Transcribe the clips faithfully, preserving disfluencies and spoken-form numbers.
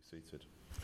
Seated.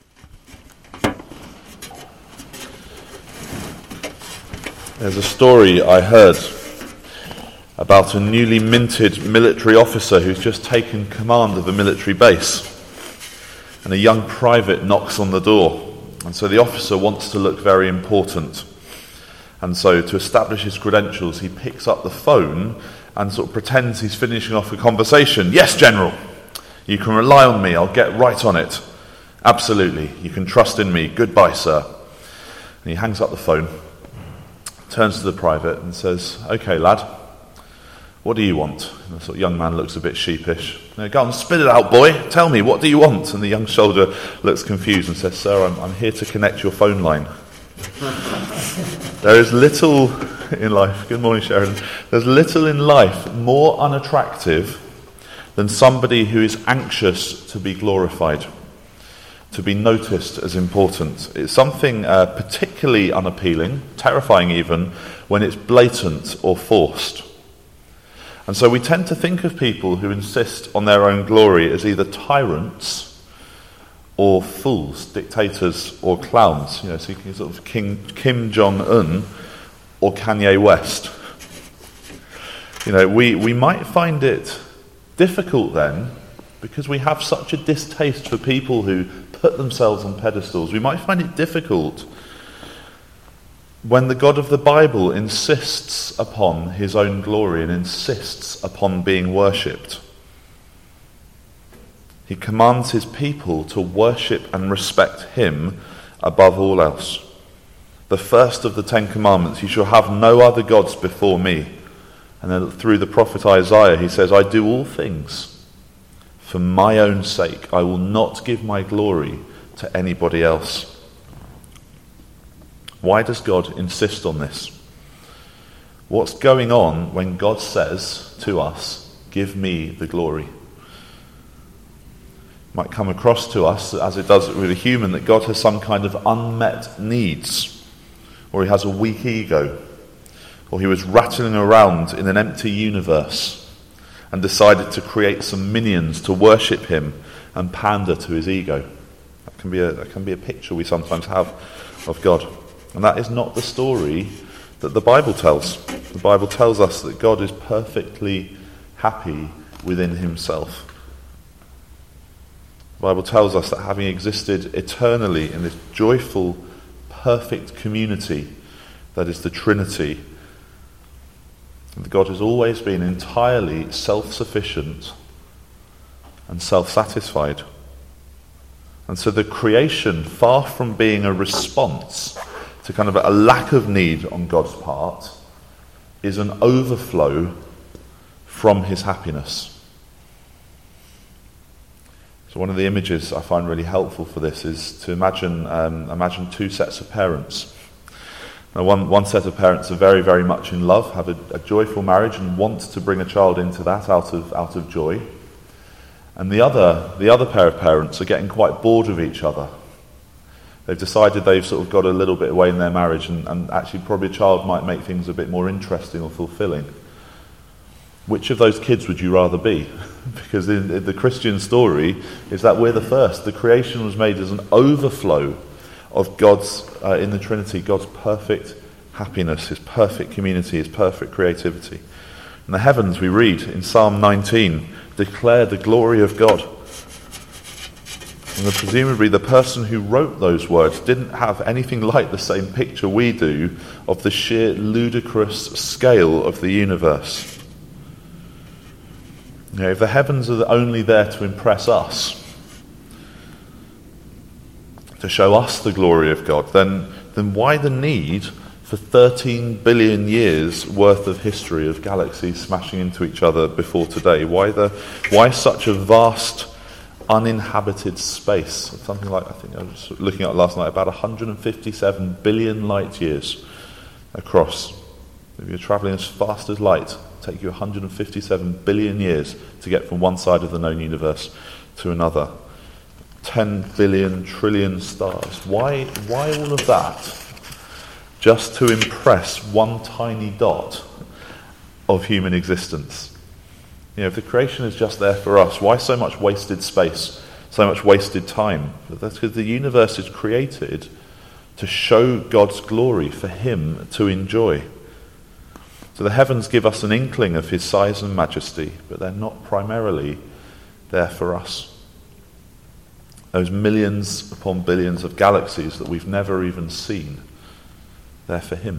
There's a story I heard about a newly minted military officer who's just taken command of a military base, and a young private knocks on the door, and so the officer wants to look very important, and so to establish his credentials he picks up the phone and sort of pretends he's finishing off a conversation. "Yes, General, you can rely on me, I'll get right on it. Absolutely, you can trust in me. Goodbye, sir." And he hangs up the phone, turns to the private and says, "Okay, lad, what do you want?" And the sort of young man looks a bit sheepish. "No, go on, spit it out, boy. Tell me, what do you want?" And the young soldier looks confused and says, "Sir, I'm, I'm here to connect your phone line." There is little in life, good morning, Sheridan, there's little in life more unattractive than somebody who is anxious to be glorified, to be noticed as important. It's something uh, particularly unappealing, terrifying even, when it's blatant or forced. And so we tend to think of people who insist on their own glory as either tyrants or fools, dictators or clowns. You know, so you can sort of King, Kim Jong-un or Kanye West. You know, we, we might find it difficult then, because we have such a distaste for people who put themselves on pedestals. We might find it difficult when the God of the Bible insists upon his own glory and insists upon being worshipped. He commands his people to worship and respect him above all else. The first of the Ten Commandments, "You shall have no other gods before me." And then through the prophet Isaiah, he says, "I do all things for my own sake. I will not give my glory to anybody else." Why does God insist on this? What's going on when God says to us, "Give me the glory"? It might come across to us, as it does with a human, that God has some kind of unmet needs, or he has a weak ego, or he was rattling around in an empty universe and decided to create some minions to worship him and pander to his ego. That can be a, that can be a picture we sometimes have of God. And that is not the story that the Bible tells. The Bible tells us that God is perfectly happy within himself. The Bible tells us that having existed eternally in this joyful, perfect community that is the Trinity, that God has always been entirely self-sufficient and self-satisfied. And so the creation, far from being a response to kind of a lack of need on God's part, is an overflow from his happiness. So one of the images I find really helpful for this is to imagine um, imagine two sets of parents. Now one, one set of parents are very, very much in love, have a, a joyful marriage and want to bring a child into that out of out of joy. And the other the other pair of parents are getting quite bored of each other. They've decided they've sort of got a little bit away in their marriage, and, and actually probably a child might make things a bit more interesting or fulfilling. Which of those kids would you rather be? Because in, in the Christian story is that we're the first. The creation was made as an overflow of God's, uh, in the Trinity, God's perfect happiness, his perfect community, his perfect creativity. And the heavens, we read in Psalm nineteen, declare the glory of God. And the, presumably the person who wrote those words didn't have anything like the same picture we do of the sheer ludicrous scale of the universe. You know, if the heavens are only there to impress us, to show us the glory of God, then, then why the need for thirteen billion years worth of history of galaxies smashing into each other before today? Why the why such a vast uninhabited space? Something like, I think I was looking at last night, about one hundred fifty-seven billion light years across. If you're travelling as fast as light, it'll take you one hundred fifty-seven billion years to get from one side of the known universe to another. ten billion trillion stars. Why, why all of that? Just to impress one tiny dot of human existence. You know, if the creation is just there for us, why so much wasted space? so much wasted time. But that's because the universe is created to show God's glory for him to enjoy. So the heavens give us an inkling of his size and majesty, but they're not primarily there for us. Those millions upon billions of galaxies that we've never even seen, they're for him.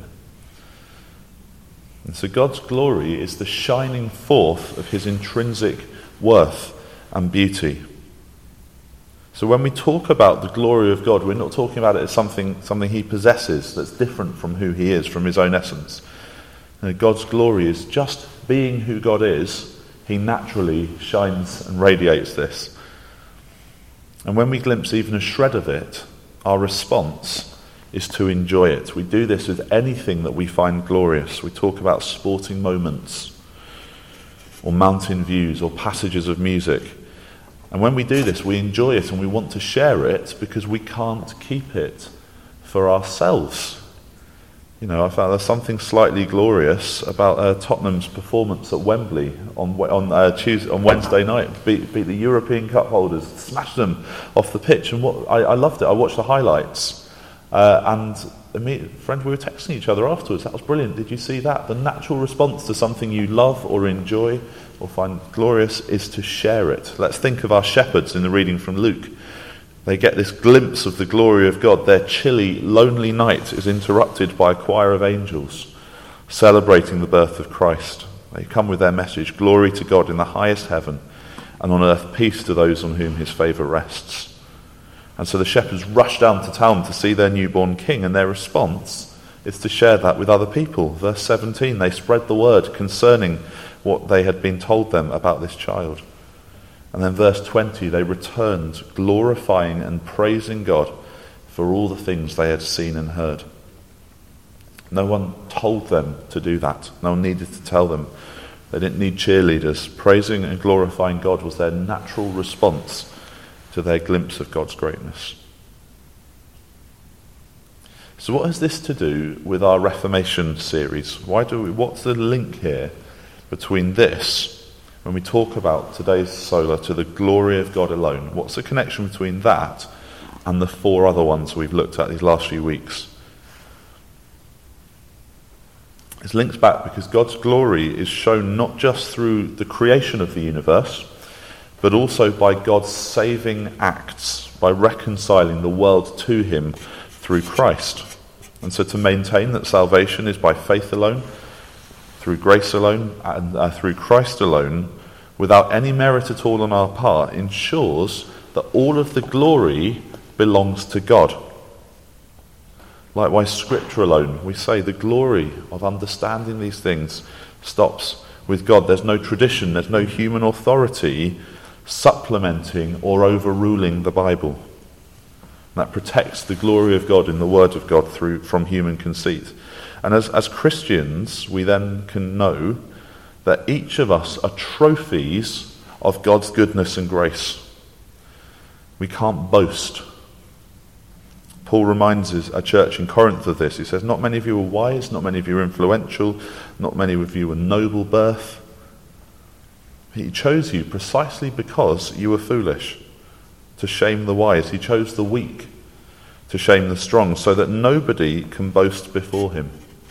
And so God's glory is the shining forth of his intrinsic worth and beauty. So when we talk about the glory of God, we're not talking about it as something, something he possesses that's different from who he is, from his own essence. You know, God's glory is just being who God is. He naturally shines and radiates this. And when we glimpse even a shred of it, our response is to enjoy it. We do this with anything that we find glorious. We talk about sporting moments, or mountain views, or passages of music. And when we do this, we enjoy it and we want to share it because we can't keep it for ourselves. You know, I found there's something slightly glorious about uh, Tottenham's performance at Wembley on on uh, Tuesday, on Wednesday night. Beat, beat the European Cup holders, smashed them off the pitch, and what I, I loved it. I watched the highlights, uh, and me, friend, we were texting each other afterwards. That was brilliant. Did you see that? The natural response to something you love or enjoy or find glorious is to share it. Let's think of our shepherds in the reading from Luke. They get this glimpse of the glory of God. Their chilly, lonely night is interrupted by a choir of angels celebrating the birth of Christ. They come with their message, glory to God in the highest heaven, and on earth peace to those on whom his favour rests. And so the shepherds rush down to town to see their newborn king, and their response is to share that with other people. Verse seventeen, they spread the word concerning what they had been told them about this child. And then verse twenty, they returned glorifying and praising God for all the things they had seen and heard. No one told them to do that. No one needed to tell them. They didn't need cheerleaders. Praising and glorifying God was their natural response to their glimpse of God's greatness. So what has this to do with our Reformation series? Why do we, what's the link here between this, when we talk about today's sola, to the glory of God alone? What's the connection between that and the four other ones we've looked at these last few weeks? It's linked back because God's glory is shown not just through the creation of the universe, but also by God's saving acts, by reconciling the world to him through Christ. And so to maintain that salvation is by faith alone, through grace alone, and uh, through Christ alone, without any merit at all on our part, ensures that all of the glory belongs to God. Likewise, Scripture alone, we say the glory of understanding these things stops with God. There's no tradition, there's no human authority supplementing or overruling the Bible. That protects the glory of God in the Word of God through from human conceit. And as, as Christians, we then can know that each of us are trophies of God's goodness and grace. We can't boast. Paul reminds us, a church in Corinth of this. He says, not many of you are wise, not many of you are influential, not many of you are noble birth. He chose you precisely because you were foolish, to shame the wise. He chose the weak to shame the strong, so that nobody can boast before him.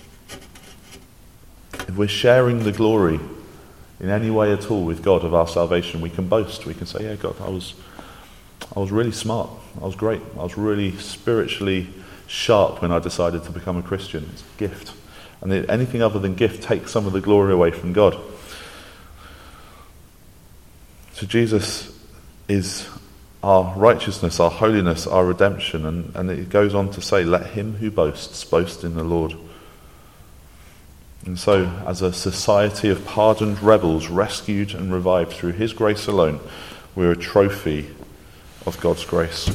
If we're sharing the glory in any way at all with God of our salvation, we can boast. We can say, yeah, God, I was I was really smart. I was great. I was really spiritually sharp when I decided to become a Christian. It's a gift. And anything other than gift takes some of the glory away from God. So Jesus is our righteousness, our holiness, our redemption. And, and it goes on to say, let him who boasts boast in the Lord. And so, as a society of pardoned rebels, rescued and revived through his grace alone, we're a trophy of God's grace.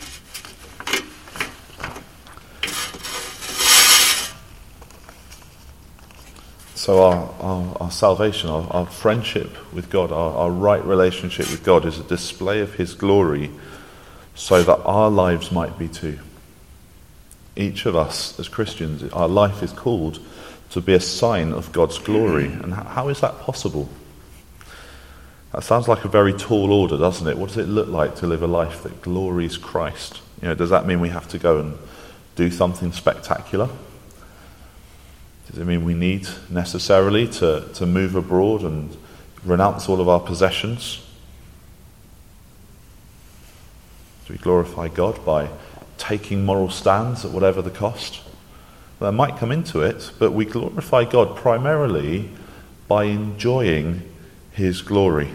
So our, our, our salvation, our, our friendship with God, our, our right relationship with God is a display of his glory so that our lives might be too. Each of us as Christians, our life is called to be a sign of God's glory. And how is that possible? That sounds like a very tall order, doesn't it? What does it look like to live a life that glories Christ? You know, does that mean we have to go and do something spectacular? Does it mean we need necessarily to, to move abroad and renounce all of our possessions? Do we glorify God by taking moral stands at whatever the cost? That might come into it, but we glorify God primarily by enjoying his glory.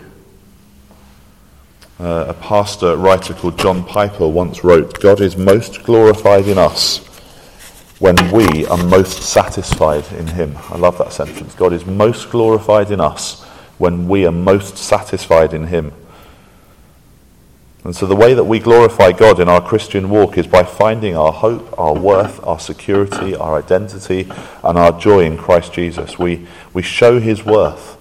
Uh, a pastor, writer called John Piper once wrote, "God is most glorified in us when we are most satisfied in him." I love that sentence. God is most glorified in us when we are most satisfied in him. And so the way that we glorify God in our Christian walk is by finding our hope, our worth, our security, our identity, and our joy in Christ Jesus. We, we show his worth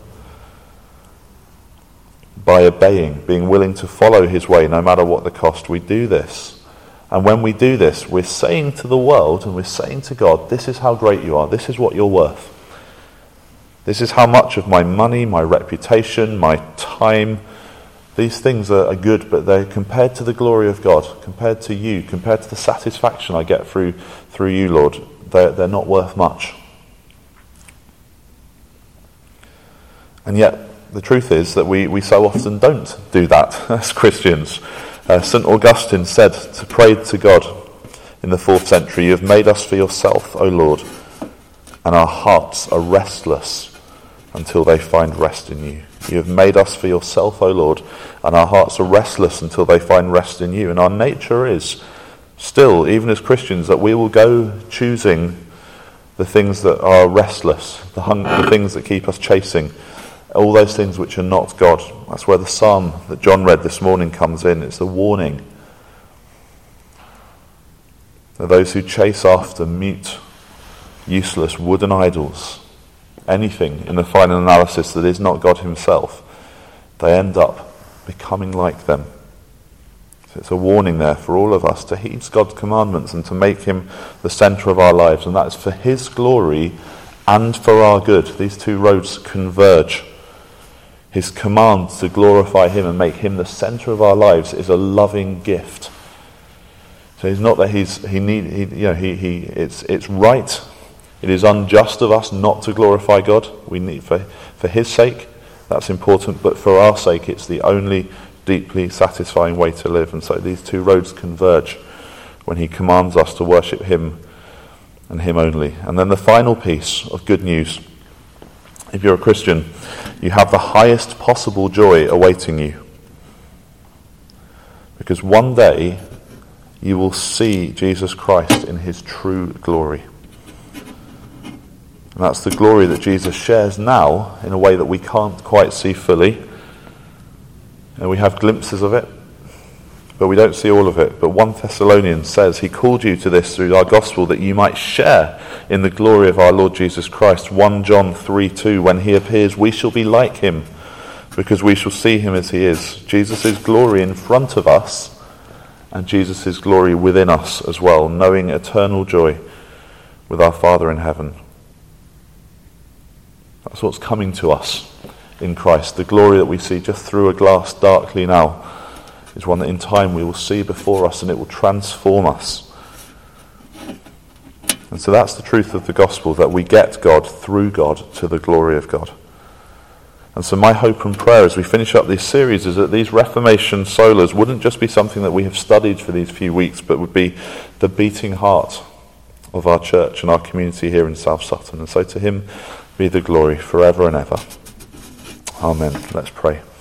by obeying, being willing to follow his way no matter what the cost. We do this. And when we do this, we're saying to the world and we're saying to God, this is how great you are, this is what you're worth. This is how much of my money, my reputation, my time, these things are, are good, but they're compared to the glory of God, compared to you, compared to the satisfaction I get through through you, Lord, they're, they're not worth much. And yet, the truth is that we, we so often don't do that as Christians. Uh, Saint Augustine said to pray to God in the fourth century, "You have made us for yourself, O Lord, and our hearts are restless until they find rest in you." You have made us for yourself, O Lord, and our hearts are restless until they find rest in you. And our nature is still, even as Christians, that we will go choosing the things that are restless, the, hung- the things that keep us chasing, all those things which are not God. That's where the psalm that John read this morning comes in. It's the warning. There are those who chase after mute, useless wooden idols, anything in the final analysis that is not God himself, they end up becoming like them. So it's a warning there for all of us to heed God's commandments and to make him the centre of our lives, and that is for his glory and for our good. These two roads converge. His command to glorify him and make him the centre of our lives is a loving gift. So it's not that he's he need he you know he he it's it's right. It is unjust of us not to glorify God. We need for for his sake, that's important, but for our sake it's the only deeply satisfying way to live. And so these two roads converge when he commands us to worship him and him only. And then the final piece of good news: if you're a Christian, you have the highest possible joy awaiting you. Because one day you will see Jesus Christ in his true glory. And that's the glory that Jesus shares now in a way that we can't quite see fully. And we have glimpses of it, but we don't see all of it. But First Thessalonians says he called you to this through our gospel that you might share in the glory of our Lord Jesus Christ. First John three two, when he appears, we shall be like him, because we shall see him as he is. Jesus' glory in front of us, and Jesus' glory within us as well, knowing eternal joy with our Father in heaven. That's what's coming to us in Christ. The glory that we see just through a glass darkly now is one that in time we will see before us, and it will transform us. And so that's the truth of the gospel, that we get God through God to the glory of God. And so my hope and prayer as we finish up this series is that these Reformation solas wouldn't just be something that we have studied for these few weeks, but would be the beating heart of our church and our community here in South Sutton. And so to him be the glory forever and ever. Amen. Let's pray.